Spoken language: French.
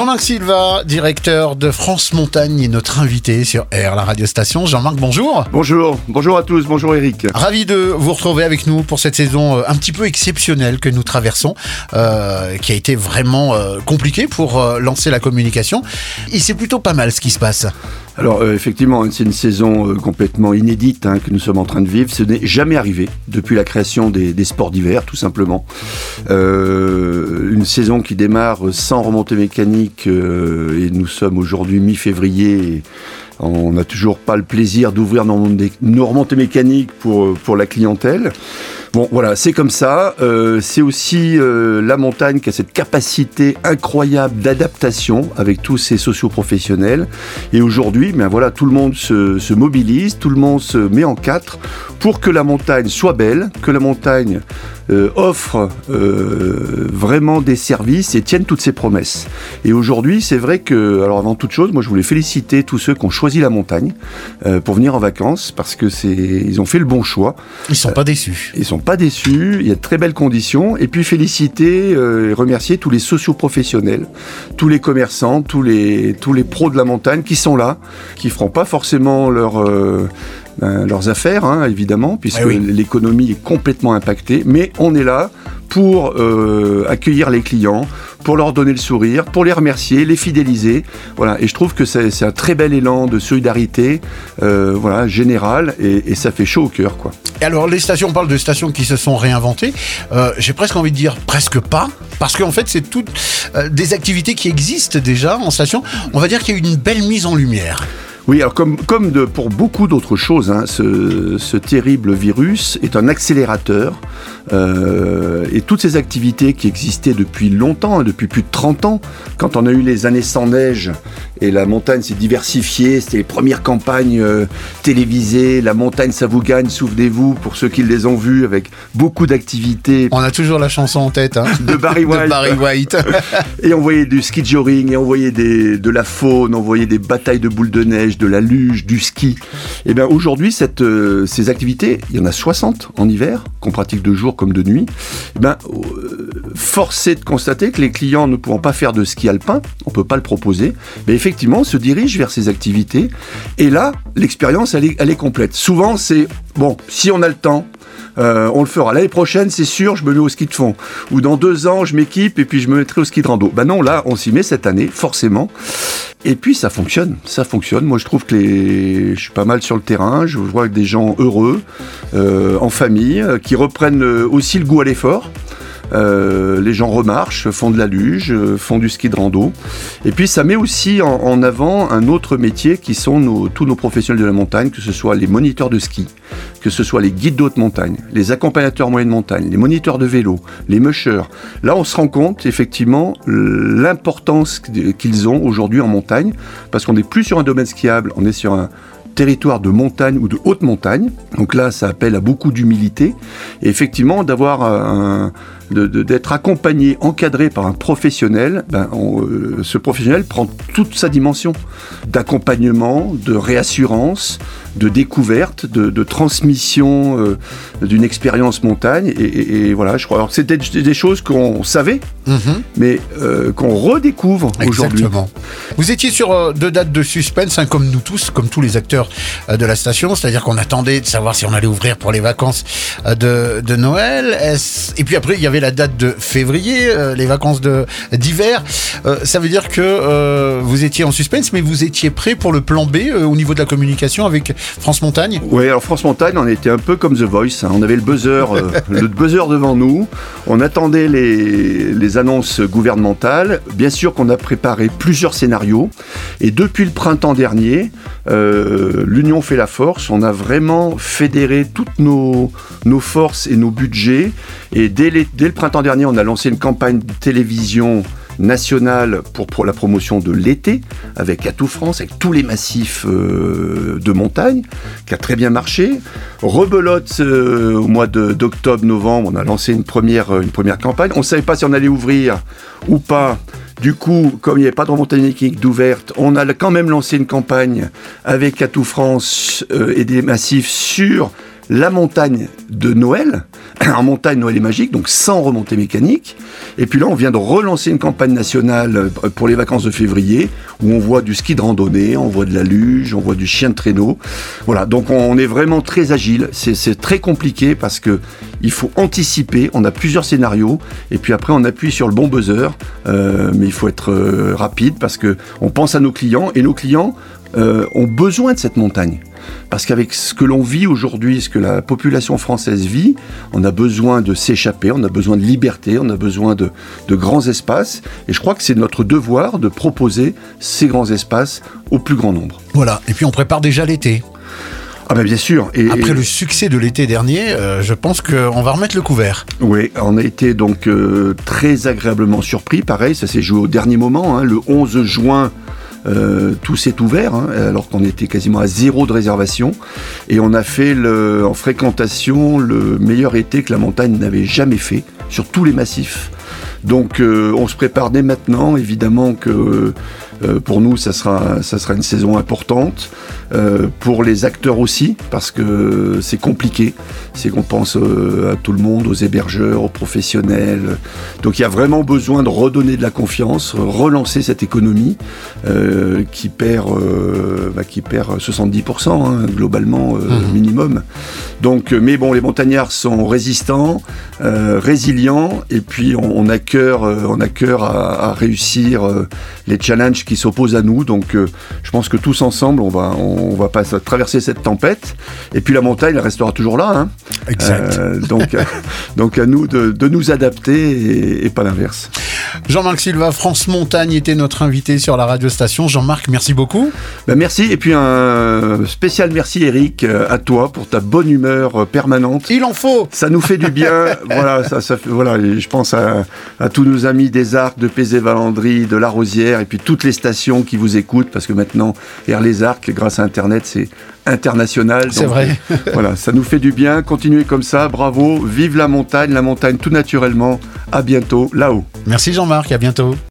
Jean-Marc Silva, directeur de France Montagne, est notre invité sur R, la radiostation. Jean-Marc, bonjour. Bonjour à tous, bonjour Eric. Ravi de vous retrouver avec nous pour cette saison un petit peu exceptionnelle que nous traversons, qui a été vraiment compliquée pour lancer la communication. Et c'est plutôt pas mal ce qui se passe. Alors effectivement, c'est une saison complètement inédite que nous sommes en train de vivre. Ce n'est jamais arrivé depuis la création des sports d'hiver, tout simplement. Une saison qui démarre sans remontée mécanique et nous sommes aujourd'hui mi-février. On n'a toujours pas le plaisir d'ouvrir nos remontées mécaniques pour la clientèle. Bon, voilà, c'est comme ça. C'est aussi la montagne qui a cette capacité incroyable d'adaptation avec tous ses socioprofessionnels. Et aujourd'hui, tout le monde se mobilise, tout le monde se met en quatre pour que la montagne soit belle, que la montagne offre vraiment des services et tienne toutes ses promesses. Et aujourd'hui, c'est vrai que, alors avant toute chose, moi je voulais féliciter tous ceux qui ont choisi la montagne pour venir en vacances parce que ils ont fait le bon choix. Ils sont pas déçus. Ils sont pas déçus, il y a de très belles conditions. Et puis féliciter et remercier tous les socioprofessionnels, tous les commerçants, tous les pros de la montagne qui sont là, qui feront pas forcément leurs affaires, évidemment, puisque l'économie est complètement impactée, mais on est là pour accueillir les clients, pour leur donner le sourire, pour les remercier, les fidéliser. Voilà. Et je trouve que c'est un très bel élan de solidarité générale et ça fait chaud au cœur, quoi. Et alors, on parle de stations qui se sont réinventées. J'ai presque envie de dire presque pas, parce qu'en fait, c'est toutes des activités qui existent déjà en station. On va dire qu'il y a eu une belle mise en lumière. Oui, alors pour beaucoup d'autres choses, ce terrible virus est un accélérateur et toutes ces activités qui existaient depuis longtemps, depuis plus de 30 ans, quand on a eu les années sans neige et la montagne s'est diversifiée, c'était les premières campagnes télévisées, la montagne ça vous gagne, souvenez-vous, pour ceux qui les ont vues, avec beaucoup d'activités. On a toujours la chanson en tête, de Barry White. Et on voyait du ski joring, et on voyait de la faune, on voyait des batailles de boules de neige, de la luge, du ski. Et bien aujourd'hui, ces activités, il y en a 60 en hiver, qu'on pratique de jour comme de nuit. Force est de constater que les clients ne pouvant pas faire de ski alpin, on ne peut pas le proposer, mais effectivement se dirigent vers ces activités. Et là, l'expérience, elle est complète. Souvent, c'est, si on a le temps, on le fera. L'année prochaine, c'est sûr, je me mets au ski de fond. Ou dans 2 ans, je m'équipe et puis je me mettrai au ski de rando. Non, là, on s'y met cette année, forcément. Et puis, ça fonctionne. Moi, je trouve que je suis pas mal sur le terrain. Je vois des gens heureux, en famille, qui reprennent aussi le goût à l'effort. Les gens remarchent, font de la luge, font du ski de rando. Et puis ça met aussi en avant un autre métier qui sont tous nos professionnels de la montagne, que ce soit les moniteurs de ski, que ce soit les guides de haute montagne, les accompagnateurs moyenne montagne, les moniteurs de vélo, les mushers. Là, on se rend compte effectivement l'importance qu'ils ont aujourd'hui en montagne, parce qu'on n'est plus sur un domaine skiable, on est sur un territoire de montagne ou de haute montagne. Donc là, ça appelle à beaucoup d'humilité. Et effectivement, d'être accompagné, encadré par un professionnel, ce professionnel prend toute sa dimension d'accompagnement, de réassurance, de découverte, de transmission d'une expérience montagne. Et voilà, je crois. Alors, c'était des choses qu'on savait, mais qu'on redécouvre aujourd'hui. Exactement. Vous étiez sur 2 dates de suspense, comme nous tous, comme tous les acteurs de la station, c'est-à-dire qu'on attendait de savoir si on allait ouvrir pour les vacances de Noël. Et puis après, il y avait la date de février, les vacances d'hiver. Ça veut dire que vous étiez en suspense, mais vous étiez prêt pour le plan B au niveau de la communication avec France Montagne ? Oui, alors France Montagne, on était un peu comme The Voice. On avait le buzzer devant nous. On attendait les annonces gouvernementales. Bien sûr qu'on a préparé plusieurs scénarios. Et depuis le printemps dernier, l'union fait la force. On a vraiment fédéré toutes nos forces et nos budgets. Et dès le printemps dernier, on a lancé une campagne de télévision nationale pour la promotion de l'été, avec Atout France, avec tous les massifs de montagne, qui a très bien marché. Rebelote, au mois d'octobre-novembre, on a lancé une première campagne. On ne savait pas si on allait ouvrir ou pas. Du coup, comme il n'y avait pas de remontée mécanique d'ouverte, on a quand même lancé une campagne avec Atout France et des massifs sur la montagne de Noël. En montagne, Noël est magique, donc sans remontée mécanique. Et puis là, on vient de relancer une campagne nationale pour les vacances de février, où on voit du ski de randonnée, on voit de la luge, on voit du chien de traîneau. Voilà, donc on est vraiment très agile. C'est très compliqué parce que il faut anticiper. On a plusieurs scénarios, et puis après, on appuie sur le bon buzzer. Mais il faut être rapide parce que on pense à nos clients, et nos clients ont besoin de cette montagne. Parce qu'avec ce que l'on vit aujourd'hui, ce que la population française vit, on a besoin de s'échapper, on a besoin de liberté, on a besoin de grands espaces. Et je crois que c'est notre devoir de proposer ces grands espaces au plus grand nombre. Voilà, et puis on prépare déjà l'été. Ah ben bien sûr. Après le succès de l'été dernier, je pense qu'on va remettre le couvert. Oui, on a été donc très agréablement surpris. Pareil, ça s'est joué au dernier moment, le 11 juin. Tout s'est ouvert, alors qu'on était quasiment à 0 de réservation, et on a fait en fréquentation le meilleur été que la montagne n'avait jamais fait sur tous les massifs. Donc on se prépare dès maintenant, évidemment que pour nous ça sera une saison importante, pour les acteurs aussi, parce que c'est compliqué, c'est qu'on pense à tout le monde, aux hébergeurs, aux professionnels, donc il y a vraiment besoin de redonner de la confiance, relancer cette économie qui perd 70% globalement minimum. Donc, mais bon, les montagnards sont résistants, résilients, et puis on a cœur à réussir les challenges qui s'opposent à nous. Donc, je pense que tous ensemble, on va pas traverser cette tempête. Et puis la montagne, elle restera toujours là. Exact. Donc à nous de nous adapter et pas l'inverse. Jean-Marc Silva, France Montagne était notre invité sur la radio-station. Jean-Marc, merci beaucoup. Merci, et puis un spécial merci Eric à toi pour ta bonne humeur permanente. Il en faut. Ça nous fait du bien. Voilà, voilà, je pense à tous nos amis des Arcs, de Pézé-Valandry, de La Rosière, et puis toutes les stations qui vous écoutent, parce que maintenant, Air les Arcs, grâce à Internet, c'est international. C'est vrai. Voilà, ça nous fait du bien. Continuez comme ça, bravo. Vive la montagne tout naturellement. À bientôt, là-haut. Merci Jean-Marc, à bientôt.